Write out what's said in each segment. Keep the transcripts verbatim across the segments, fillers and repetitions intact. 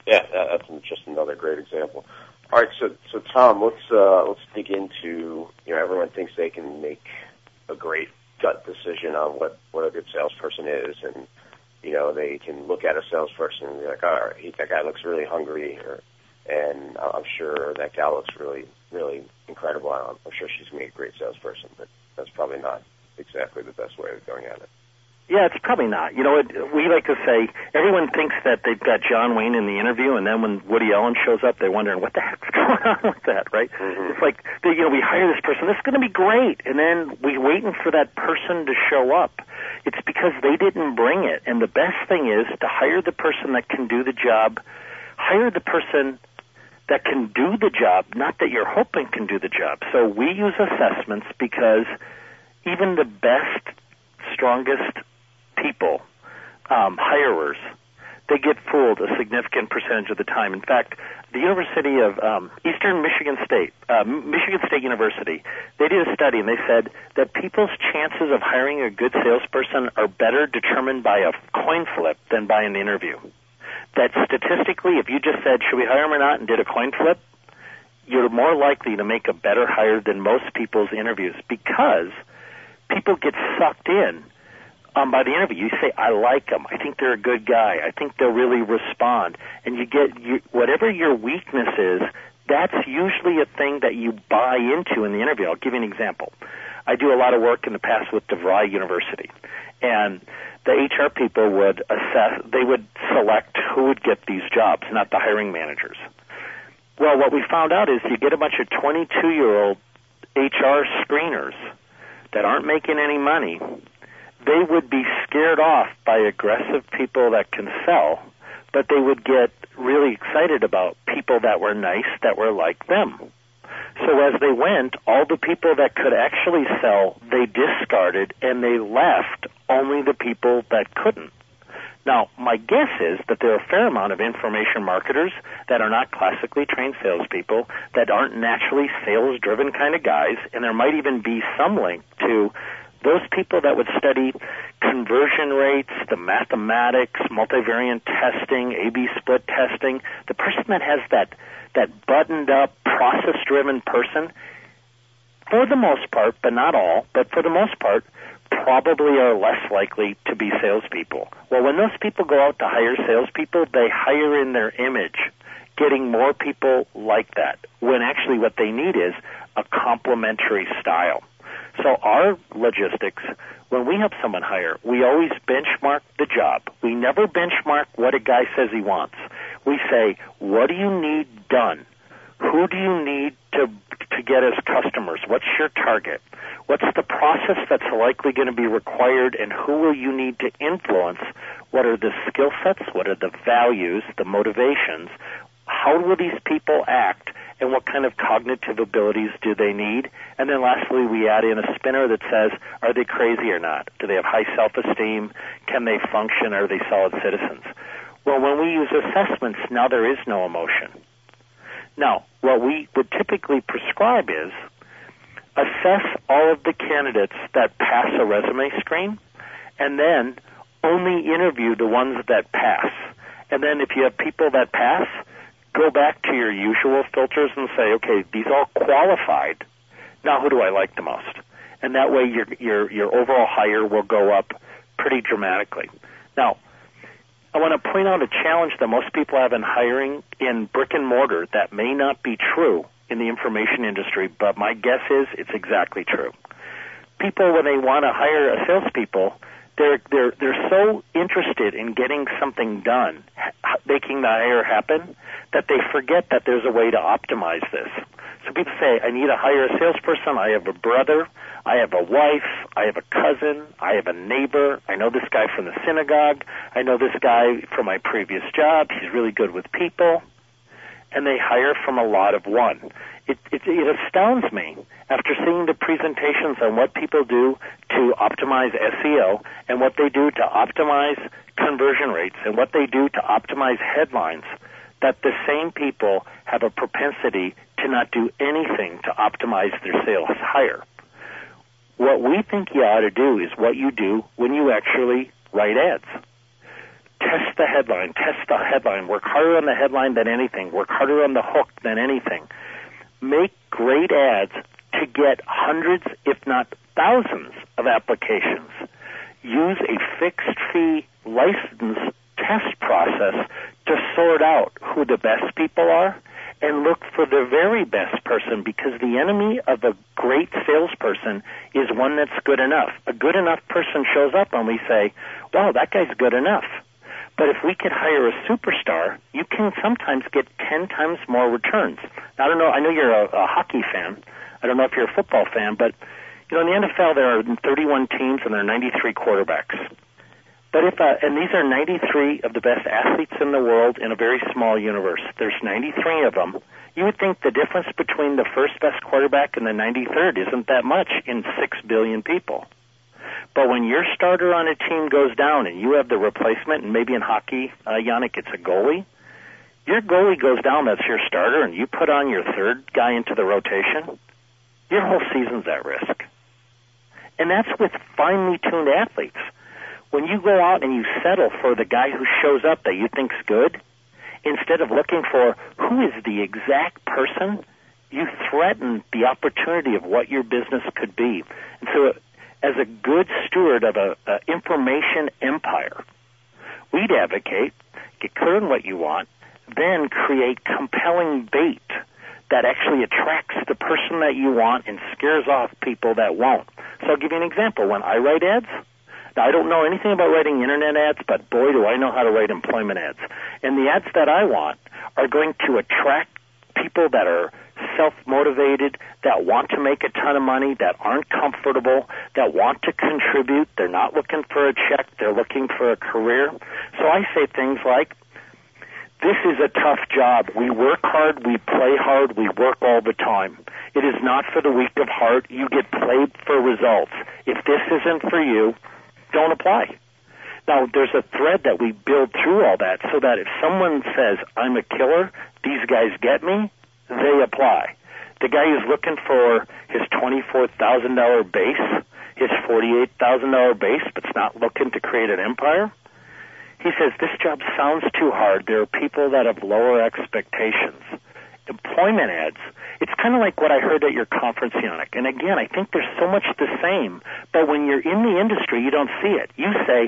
Yeah, that's just another great example. All right, so so Tom, let's uh, let's dig into, you know, everyone thinks they can make a great gut decision on what, what a good salesperson is, and you know, they can look at a salesperson and be like, all right, that guy looks really hungry, or, and I'm sure that gal looks really really incredible. I'm, I'm sure she's going to be a great salesperson, but that's probably not exactly the best way of going at it. Yeah, it's probably not. You know, it, we like to say everyone thinks that they've got John Wayne in the interview, and then when Woody Allen shows up, they're wondering what the heck's going on with that, right? Mm-hmm. It's like, you know, we hire this person, this is going to be great, and then we're waiting for that person to show up. It's because they didn't bring it, and the best thing is to hire the person that can do the job. Hire the person that can do the job, not that you're hoping can do the job. So we use assessments because even the best, strongest people, um, hirers, they get fooled a significant percentage of the time. In fact, the University of um, Eastern Michigan State, uh, Michigan State University, they did a study and they said that people's chances of hiring a good salesperson are better determined by a coin flip than by an interview. That statistically, if you just said, should we hire him or not, and did a coin flip, you're more likely to make a better hire than most people's interviews, because people get sucked in Um, by the interview. You say, I like them. I think they're a good guy. I think they'll really respond. And you get, you, whatever your weakness is, that's usually a thing that you buy into in the interview. I'll give you an example. I do a lot of work in the past with DeVry University. And the H R people would assess, they would select who would get these jobs, not the hiring managers. Well, what we found out is you get a bunch of twenty-two-year-old H R screeners that aren't making any money. They would be scared off by aggressive people that can sell, but they would get really excited about people that were nice, that were like them. So as they went, all the people that could actually sell, they discarded, and they left only the people that couldn't. Now, my guess is that there are a fair amount of information marketers that are not classically trained salespeople, that aren't naturally sales-driven kind of guys, and there might even be some link to those people that would study conversion rates, the mathematics, multivariate testing, A B split testing. The person that has that that buttoned-up, process-driven person, for the most part, but not all, but for the most part, probably are less likely to be salespeople. Well, when those people go out to hire salespeople, they hire in their image, getting more people like that, when actually what they need is a complementary style. So our logistics, when we help someone hire, we always benchmark the job. We never benchmark what a guy says he wants. We say, what do you need done? Who do you need to to get as customers? What's your target? What's the process that's likely going to be required, and who will you need to influence? What are the skill sets? What are the values, the motivations? How will these people act? And what kind of cognitive abilities do they need? And then lastly, we add in a spinner that says, are they crazy or not? Do they have high self-esteem? Can they function? Are they solid citizens? Well, when we use assessments, now there is no emotion. Now, what we would typically prescribe is assess all of the candidates that pass a resume screen, and then only interview the ones that pass. And then if you have people that pass, go back to your usual filters and say, okay, these all qualified. Now who do I like the most? And that way your your your overall hire will go up pretty dramatically. Now, I want to point out a challenge that most people have in hiring in brick and mortar that may not be true in the information industry, but my guess is it's exactly true. People, when they want to hire a salespeople, they're they're they're so interested in getting something done, making the hire happen, that they forget that there's a way to optimize this. So people say, I need to hire a salesperson. I have a brother. I have a wife. I have a cousin. I have a neighbor. I know this guy from the synagogue. I know this guy from my previous job. He's really good with people. And they hire from a lot of one. It, it, it astounds me after seeing the presentations on what people do to optimize S E O and what they do to optimize conversion rates and what they do to optimize headlines, that the same people have a propensity to not do anything to optimize their sales hire. What we think you ought to do is what you do when you actually write ads. test the headline, test the headline, work harder on the headline than anything, work harder on the hook than anything. Make great ads to get hundreds, if not thousands, of applications. Use a fixed fee license test process to sort out who the best people are and look for the very best person, because the enemy of a great salesperson is one that's good enough. A good enough person shows up and we say, wow, that guy's good enough. But if we could hire a superstar, you can sometimes get ten times more returns. Now, I don't know, I know you're a, a hockey fan. I don't know if you're a football fan, but you know, in the N F L there are thirty-one teams and there are ninety-three quarterbacks. But if uh, and these are ninety-three of the best athletes in the world in a very small universe. There's ninety-three of them. You would think the difference between the first best quarterback and the ninety-third isn't that much in six billion people. But when your starter on a team goes down and you have the replacement, and maybe in hockey, uh, Yannick, it's a goalie, your goalie goes down, that's your starter, and you put on your third guy into the rotation, your whole season's at risk. And that's with finely tuned athletes. When you go out and you settle for the guy who shows up that you think's good, instead of looking for who is the exact person, you threaten the opportunity of what your business could be. And so, as a good steward of a, a information empire, we'd advocate, get clear on what you want, then create compelling bait that actually attracts the person that you want and scares off people that won't. So I'll give you an example. When I write ads, now I don't know anything about writing internet ads, but boy, do I know how to write employment ads. And the ads that I want are going to attract people that are self-motivated, that want to make a ton of money, that aren't comfortable, that want to contribute. They're not looking for a check. They're looking for a career. So I say things like, this is a tough job. We work hard, we play hard, we work all the time. It is not for the weak of heart. You get paid for results. If this isn't for you, don't apply. Now, there's a thread that we build through all that so that if someone says, I'm a killer, these guys get me, they apply. The guy who's looking for his twenty-four thousand dollars base, his forty-eight thousand dollars base, but's not looking to create an empire, he says, this job sounds too hard. There are people that have lower expectations. Employment ads, it's kind of like what I heard at your conference, Yannick. And again, I think there's so much the same, but when you're in the industry, you don't see it. You say,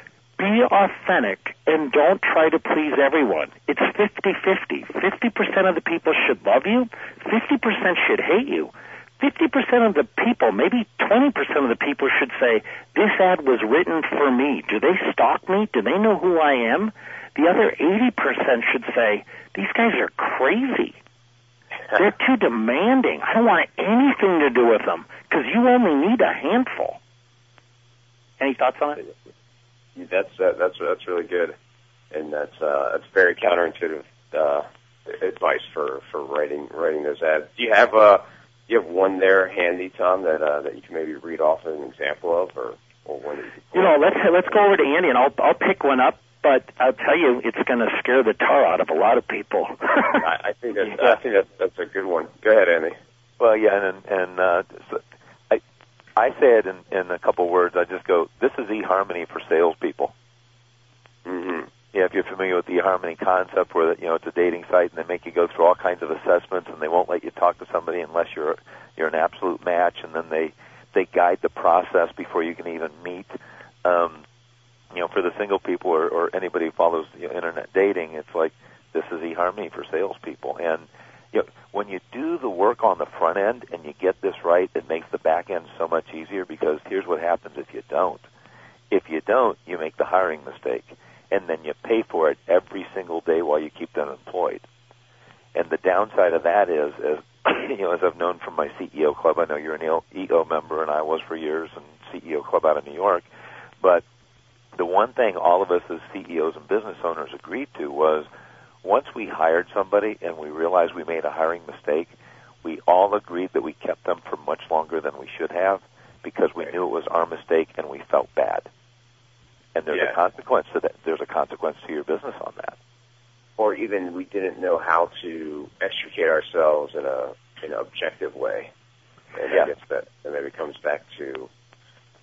be authentic and don't try to please everyone. It's fifty-fifty. fifty percent of the people should love you. fifty percent should hate you. fifty percent of the people, maybe twenty percent of the people should say, this ad was written for me. Do they stalk me? Do they know who I am? The other eighty percent should say, these guys are crazy. They're too demanding. I don't want anything to do with them because you only need a handful. Any thoughts on it? That's uh, that's that's really good, and that's uh, that's very counterintuitive uh, advice for, for writing writing those ads. Do you have uh, do you have one there handy, Tom, that uh, that you can maybe read off an example of, or, or one that you? You know, let's let's go over to Andy, and I'll I'll pick one up. But I'll tell you, it's going to scare the tar out of a lot of people. I, I think that's, I think that's, that's a good one. Go ahead, Andy. Well, yeah, and and uh, so I I say it in, in a couple words. I just go, this is eHarmony for salespeople. Mm-hmm. Yeah, if you're familiar with the eHarmony concept, where you know it's a dating site and they make you go through all kinds of assessments, and they won't let you talk to somebody unless you're you're an absolute match, and then they they guide the process before you can even meet. Um, You know, for the single people or, or anybody who follows you know, internet dating, it's like this is eHarmony for salespeople. And you know, when you do the work on the front end and you get this right, it makes the back end so much easier, because here's what happens if you don't. If you don't, you make the hiring mistake, and then you pay for it every single day while you keep them employed. And the downside of that is, as you know, as I've known from my C E O club, I know you're an E O member, and I was for years, and C E O club out of New York, but the one thing all of us as C E Os and business owners agreed to was, once we hired somebody and we realized we made a hiring mistake, we all agreed that we kept them for much longer than we should have, because we knew it was our mistake and we felt bad. And there's yeah. a consequence to that. There's a consequence to your business on that. Or even we didn't know how to extricate ourselves in a in an objective way. And yeah. I guess that and then it comes back to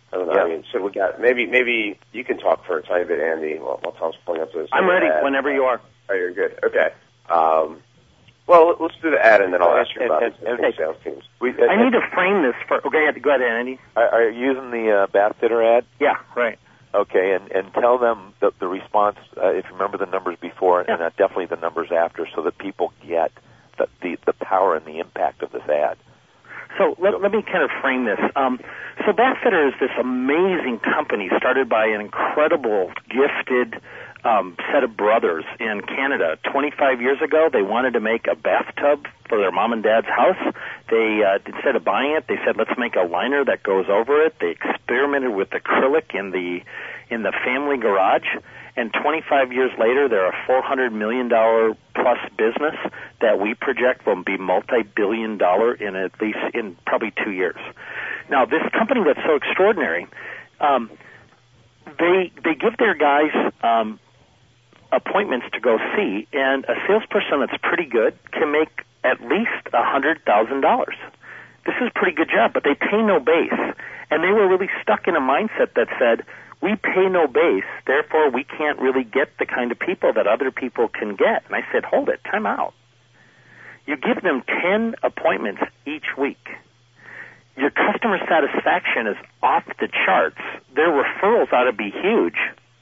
I don't know. Yeah. I mean, so we got maybe maybe you can talk for a tiny bit, Andy, while, while Tom's pulling up this. I'm ready ad. whenever you are. Oh, you're good. Okay. Um, well, let's do the ad, and then I'll ask you And- about and- the and- sales teams. We, I need to frame this for. Okay, go ahead, Andy. Are, are you using the uh, bath fitter ad? Yeah, right. Okay, and, and tell them the, the response, uh, if you remember the numbers before, Yeah. and uh, definitely the numbers after, so that people get the, the, the power and the impact of this ad. So let, let me kind of frame this. Um, so Bathfitter is this amazing company started by an incredible, gifted um, set of brothers in Canada. twenty-five years ago, they wanted to make a bathtub for their mom and dad's house. They uh, instead of buying it, they said, "Let's make a liner that goes over it." They experimented with acrylic in the in the family garage. And twenty-five years later, they're a four hundred million dollars plus business that we project will be multi-billion dollar in at least in probably two years. Now, this company that's so extraordinary, um, they they give their guys um, appointments to go see, and a salesperson that's pretty good can make at least a hundred thousand dollars. This is a pretty good job, but they pay no base, and they were really stuck in a mindset that said, we pay no base, therefore we can't really get the kind of people that other people can get. And I said, hold it, time out. You give them ten appointments each week. Your customer satisfaction is off the charts. Their referrals ought to be huge.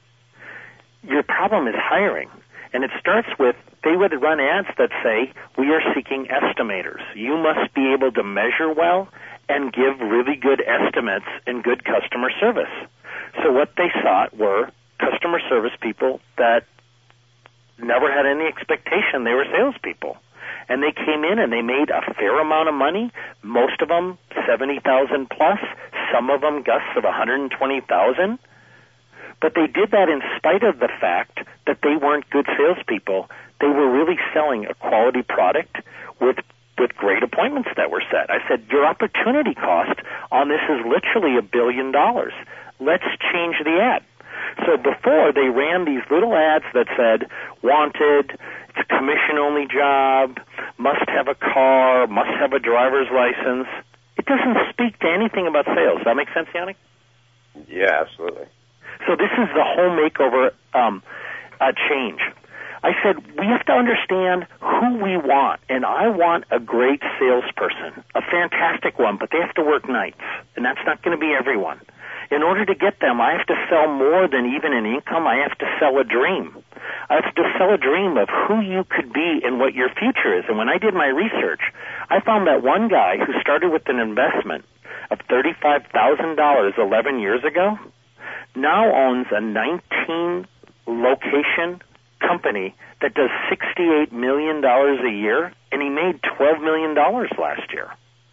Your problem is hiring. And it starts with, they would run ads that say, we are seeking estimators. You must be able to measure well and give really good estimates and good customer service. So what they sought were customer service people that never had any expectation they were salespeople. And they came in and they made a fair amount of money, most of them seventy thousand plus, some of them gusts of one hundred twenty thousand. But they did that in spite of the fact that they weren't good salespeople. They were really selling a quality product with with great appointments that were set. I said, your opportunity cost on this is literally a billion dollars. Let's change the ad. So before, they ran these little ads that said, wanted, it's a commission-only job, must have a car, must have a driver's license. It doesn't speak to anything about sales. Does that make sense, Yannick? Yeah, absolutely. So this is the whole makeover um, uh, change. I said, we have to understand who we want, and I want a great salesperson, a fantastic one, but they have to work nights, and that's not going to be everyone. In order to get them, I have to sell more than even an income. I have to sell a dream. I have to sell a dream of who you could be and what your future is. And when I did my research, I found that one guy who started with an investment of thirty-five thousand dollars eleven years ago now owns a nineteen-location company that does sixty-eight million dollars a year, and he made twelve million dollars last year.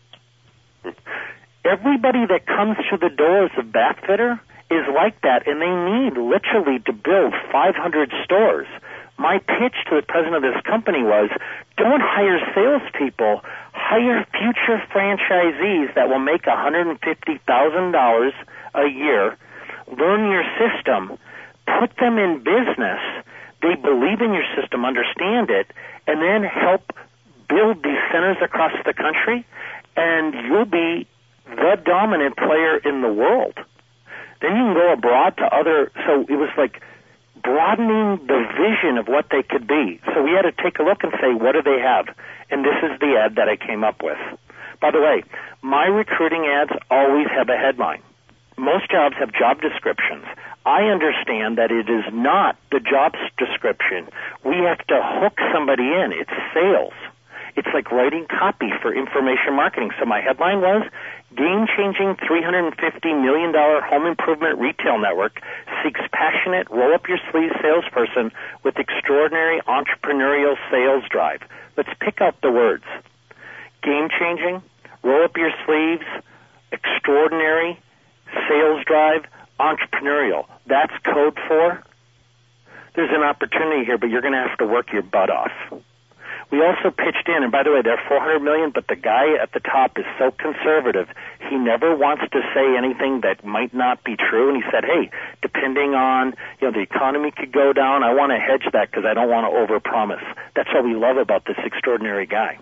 Everybody that comes through the doors of Bathfitter is like that, and they need literally to build five hundred stores. My pitch to the president of this company was, don't hire salespeople, hire future franchisees that will make one hundred fifty thousand dollars a year, learn your system, put them in business, they believe in your system, understand it, and then help build these centers across the country, and you'll be the dominant player in the world. Then you can go abroad to other, so it was like broadening the vision of what they could be. So we had to take a look and say, what do they have? And this is the ad that I came up with. By the way, my recruiting ads always have a headline. Most jobs have job descriptions. I understand that it is not the job description. We have to hook somebody in. It's sales. It's like writing copy for information marketing. So my headline was, game-changing three hundred fifty million dollars home improvement retail network seeks passionate, roll-up-your-sleeves salesperson with extraordinary entrepreneurial sales drive. Let's pick out the words. Game-changing, roll-up-your-sleeves, extraordinary, sales drive, entrepreneurial. That's code for, there's an opportunity here, but you're going to have to work your butt off. We also pitched in, and by the way, they're four hundred million dollars, but the guy at the top is so conservative, he never wants to say anything that might not be true. And he said, hey, depending on, you know, the economy could go down, I want to hedge that because I don't want to overpromise. That's what we love about this extraordinary guy.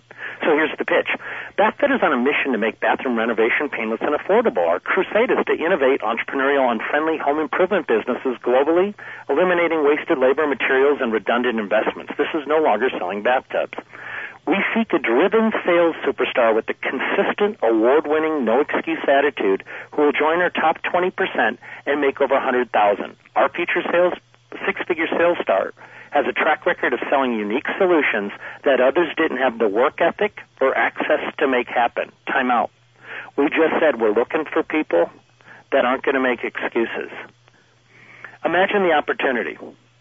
So here's the pitch. Bathfit is on a mission to make bathroom renovation painless and affordable. Our crusade is to innovate entrepreneurial and friendly home improvement businesses globally, eliminating wasted labor, materials, and redundant investments. This is no longer selling bathtubs. We seek a driven sales superstar with a consistent, award-winning, no-excuse attitude who will join our top twenty percent and make over one hundred thousand dollars. Our future sales, six-figure sales star has a track record of selling unique solutions that others didn't have the work ethic or access to make happen. Time out. We just said we're looking for people that aren't going to make excuses. Imagine the opportunity.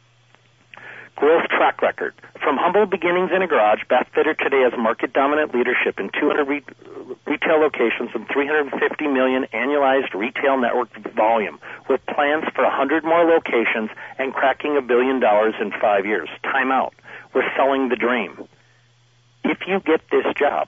Growth track record. From humble beginnings in a garage, Bathfitter today has market-dominant leadership in two hundred re- retail locations and three hundred fifty million annualized retail network volume, with plans for one hundred more locations and cracking a billion dollars in five years. Time out. We're selling the dream. If you get this job,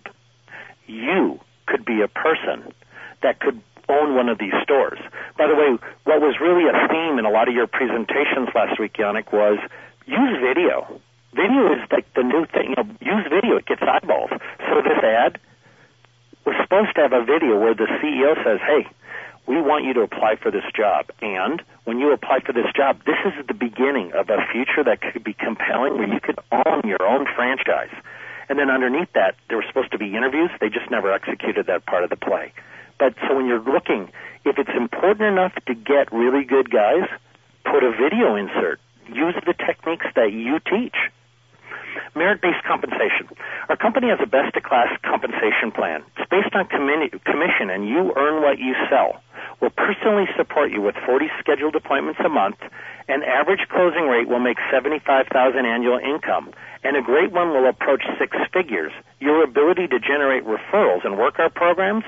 you could be a person that could own one of these stores. By the way, what was really a theme in a lot of your presentations last week, Yannick, was use video. Video is like the new thing. You know, use video. It gets eyeballs. So this ad was supposed to have a video where the C E O says, hey, we want you to apply for this job. And when you apply for this job, this is the beginning of a future that could be compelling where you could own your own franchise. And then underneath that, there were supposed to be interviews. They just never executed that part of the play. But so when you're looking, if it's important enough to get really good guys, put a video insert. Use the techniques that you teach. Merit-based compensation. Our company has a best-in-class compensation plan. It's based on commi- commission, and you earn what you sell. We'll personally support you with forty scheduled appointments a month. An average closing rate will make seventy-five thousand dollars annual income, and a great one will approach six figures. Your ability to generate referrals and work our programs,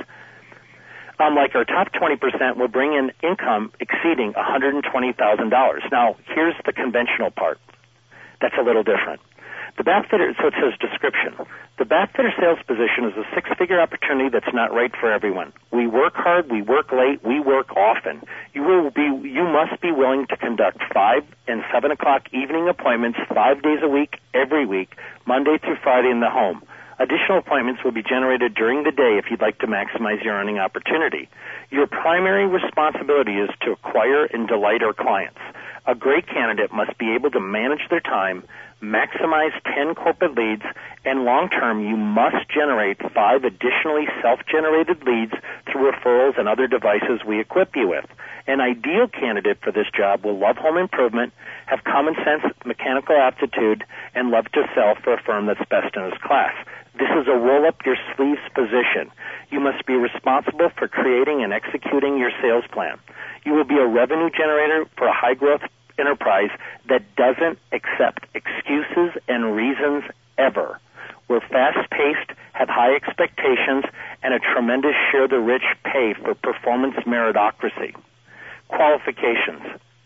unlike our top twenty percent, will bring in income exceeding one hundred twenty thousand dollars. Now, here's the conventional part. That's a little different. The Bathfitter, so it says description. The Bathfitter sales position is a six-figure opportunity that's not right for everyone. We work hard, we work late, we work often. You will be, you must be willing to conduct five and seven o'clock evening appointments five days a week, every week, Monday through Friday in the home. Additional appointments will be generated during the day if you'd like to maximize your earning opportunity. Your primary responsibility is to acquire and delight our clients. A great candidate must be able to manage their time, maximize ten corporate leads, and long-term you must generate five additionally self-generated leads through referrals and other devices we equip you with. An ideal candidate for this job will love home improvement, have common sense, mechanical aptitude, and love to sell for a firm that's best in its class. This is a roll-up-your-sleeves position. You must be responsible for creating and executing your sales plan. You will be a revenue generator for a high-growth enterprise that doesn't accept excuses and reasons ever. We're fast-paced, have high expectations, and a tremendous share-the-rich pay for performance meritocracy. Qualifications.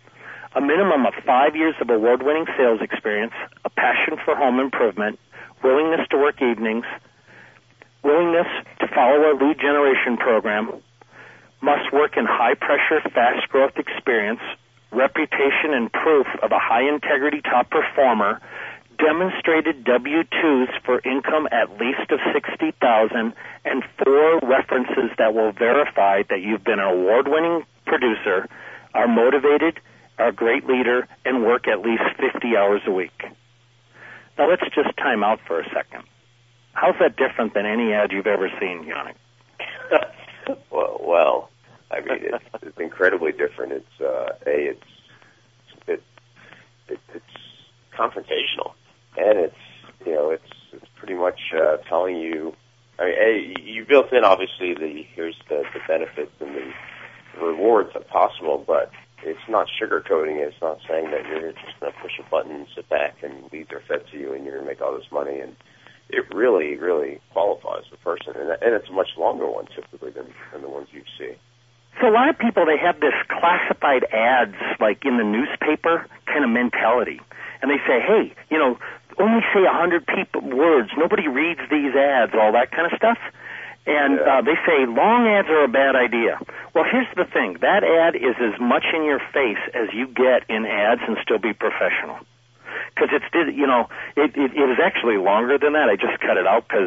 A minimum of five years of award-winning sales experience, a passion for home improvement, willingness to work evenings, willingness to follow a lead generation program, must work in high-pressure, fast-growth experience, reputation and proof of a high-integrity top performer, demonstrated W two's for income at least of sixty thousand dollars, and four references that will verify that you've been an award-winning producer, are motivated, are a great leader, and work at least fifty hours a week. Now let's just time out for a second. How's that different than any ad you've ever seen, Yannick? well, well, I mean, it's, it's incredibly different. It's uh, a, it's it, it, it's confrontational, and it's you know, it's it's pretty much uh, telling you. I mean, a, you built in obviously the here's the, the benefits and the rewards that possible, but it's not sugarcoating it. It's not saying that you're just going to push a button and sit back and leads are fed to you and you're going to make all this money. And it really, really qualifies the person, and, and it's a much longer one typically than, than the ones you see. So a lot of people, they have this classified ads, like in the newspaper kind of mentality. And they say, hey, you know, only say one hundred people words. Nobody reads these ads, all that kind of stuff. And yeah. uh, they say long ads are a bad idea. Well, here's the thing. That ad is as much in your face as you get in ads and still be professional. Because it's, you know, it, it, it is actually longer than that. I just cut it out because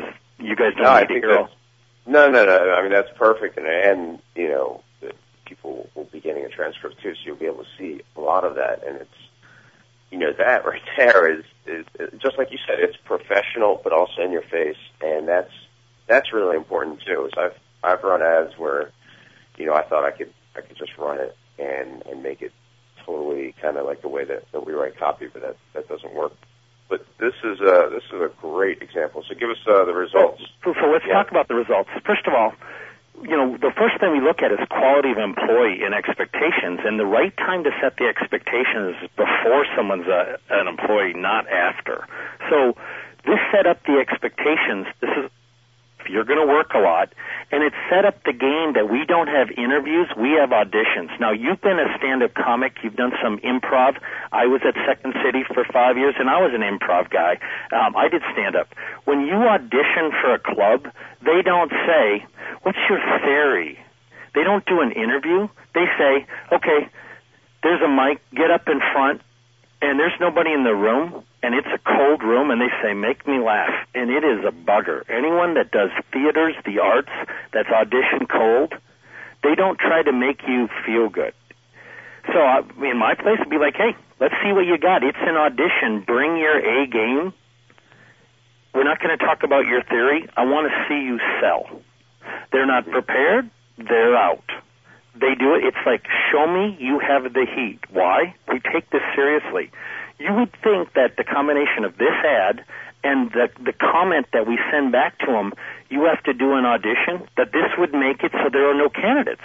you guys don't no, need to hear all. No, no, no. I mean, that's perfect. And, and you know, people will be getting a transcript, too, so you'll be able to see a lot of that. And it's, you know, that right there is, is, is just like you said, it's professional, but also in your face. And that's that's really important, too. Is I've, I've run ads where, you know, I thought I could I could just run it and, and make it totally kind of like the way that, that we write copy, but that, that doesn't work. But this is a, this is a great example. So give us uh, the results. So, so let's yeah. talk about the results. First of all, you know, the first thing we look at is quality of employee and expectations, and the right time to set the expectations is before someone's a, an employee, not after. So this set up the expectations. This is, if you're going to work a lot, and it's set up the game that we don't have interviews, we have auditions. Now, you've been a stand-up comic. You've done some improv. I was at Second City for five years, and I was an improv guy. Um, I did stand-up. When you audition for a club, they don't say, what's your theory? They don't do an interview. They say, okay, there's a mic, get up in front, and there's nobody in the room, and it's a cold room, and they say, make me laugh. And it is a bugger. Anyone that does theaters, the arts, that's audition cold, they don't try to make you feel good. So I, in my place, it'd be like, hey, let's see what you got. It's an audition. Bring your A game. We're not going to talk about your theory. I want to see you sell. They're not prepared. They're out. They do it. It's like, show me you have the heat. Why? We take this seriously. You would think that the combination of this ad and the, the comment that we send back to them, you have to do an audition, that this would make it so there are no candidates.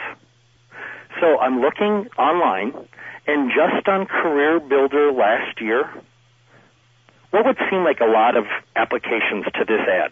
So I'm looking online, and just on Career Builder last year, what would seem like a lot of applications to this ad?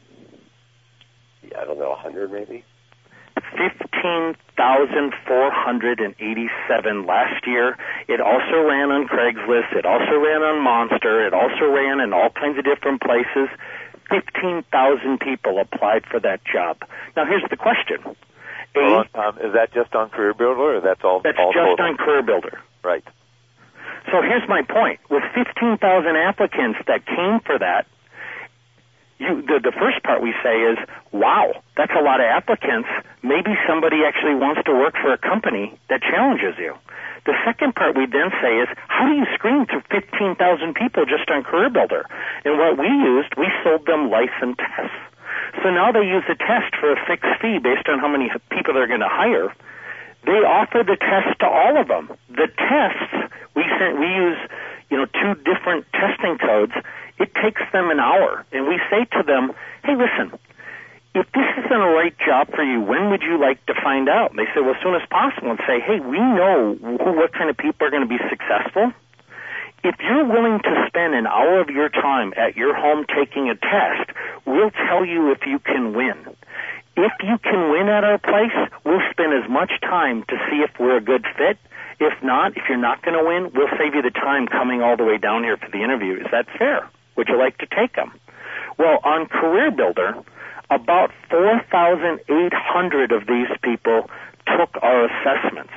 Yeah, I don't know, one hundred maybe? fifteen thousand four hundred eighty-seven last year. It also ran on Craigslist. It also ran on Monster. It also ran in all kinds of different places. fifteen thousand people applied for that job. Now, here's the question. A, Hold on, Tom. Is that just on Career Builder, or that's all? That's all just total? on Career Builder. Right. So here's my point. With fifteen thousand applicants that came for that, You, the, the first part we say is, wow, that's a lot of applicants. Maybe somebody actually wants to work for a company that challenges you. The second part we then say is, how do you screen through fifteen thousand people just on Career Builder? And what we used, we sold them license tests. So now they use a test for a fixed fee based on how many people they're going to hire. They offer the test to all of them. The tests, we sent, we use, you know, two different testing codes. It takes them an hour, and we say to them, hey, listen, if this isn't a right job for you, when would you like to find out? And they say, well, as soon as possible, and say, hey, we know who, what kind of people are going to be successful. If you're willing to spend an hour of your time at your home taking a test, we'll tell you if you can win. If you can win at our place, we'll spend as much time to see if we're a good fit. If not, if you're not going to win, we'll save you the time coming all the way down here for the interview. Is that fair? Would you like to take them? Well, on Career Builder, about four thousand eight hundred of these people took our assessments.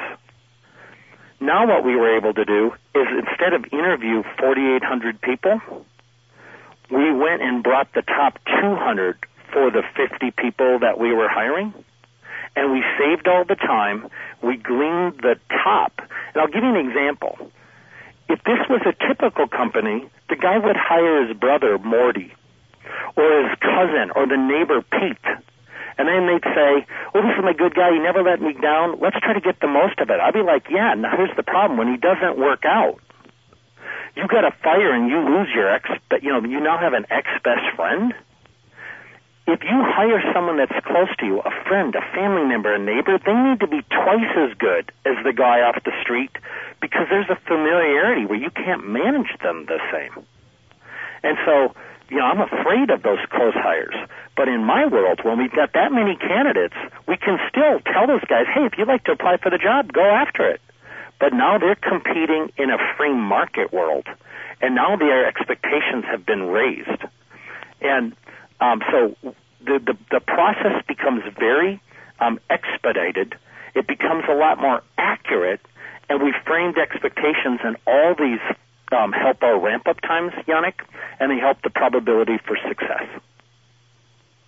Now what we were able to do is, instead of interview forty-eight hundred people, we went and brought the top two hundred for the fifty people that we were hiring, and we saved all the time. We gleaned the top. And I'll give you an example. If this was a typical company, the guy would hire his brother, Morty, or his cousin, or the neighbor, Pete. And then they'd say, oh, this is my good guy. He never let me down. Let's try to get the most of it. I'd be like, yeah, now here's the problem. When he doesn't work out, you got to fire and you lose your ex, but you know, you now have an ex-best friend. If you hire someone that's close to you, a friend, a family member, a neighbor, they need to be twice as good as the guy off the street, because there's a familiarity where you can't manage them the same. And so, you know, I'm afraid of those close hires. But in my world, when we've got that many candidates, we can still tell those guys, hey, if you'd like to apply for the job, go after it. But now they're competing in a free market world, and now their expectations have been raised. And um, so the, the, the process becomes very um, expedited. It becomes a lot more accurate, and we've framed expectations, and all these um, help our ramp-up times, Yannick, and they help the probability for success.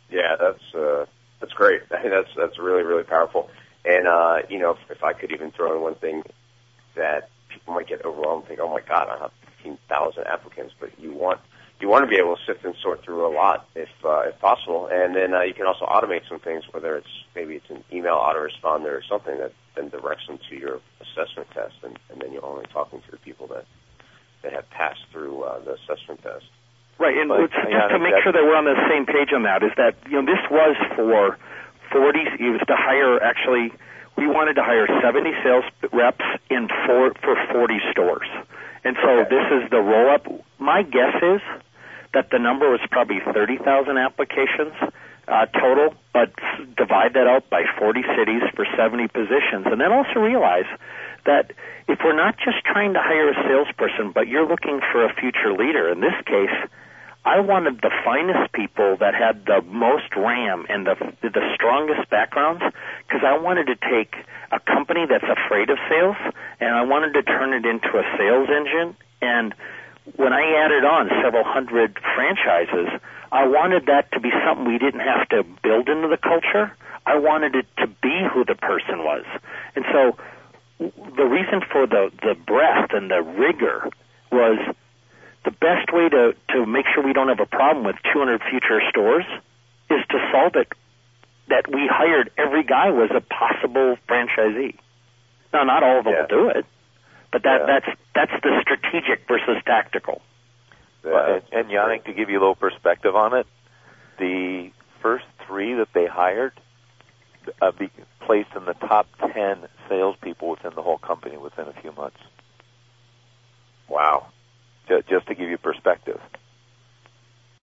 Yeah, that's uh, that's great. I think that's that's really really powerful. And uh, you know, if, if I could even throw in one thing that people might get overwhelmed and think, oh my God, I have fifteen thousand applicants, but you want you want to be able to sift and sort through a lot if uh, if possible. And then uh, you can also automate some things, whether it's maybe it's an email autoresponder or something that then directs them to your assessment test, and, and then you're only talking to the people that that have passed through uh, the assessment test. Right, and But, just yeah, to make that- sure that we're on the same page on that, is that, you know, this was for forty, it was to hire, actually, we wanted to hire seventy sales reps in four, for forty stores. And so Okay. this is the roll-up. My guess is that the number was probably thirty thousand applications uh, total, but divide that out by forty cities for seventy positions. And then also realize that if we're not just trying to hire a salesperson, but you're looking for a future leader, in this case, I wanted the finest people that had the most RAM and the the strongest backgrounds, because I wanted to take a company that's afraid of sales, and I wanted to turn it into a sales engine. And when I added on several hundred franchises, I wanted that to be something we didn't have to build into the culture. I wanted it to be who the person was. And so the reason for the, the breadth and the rigor was the best way to, to make sure we don't have a problem with two hundred future stores is to solve it that we hired every guy was a possible franchisee. Now, not all of them Yeah. will do it, but that, Yeah. that's that's the strategic versus tactical. Well, and, and Yannick, to give you a little perspective on it, the first three that they hired uh, be placed in the top ten salespeople within the whole company within a few months. Wow. Just, just to give you perspective.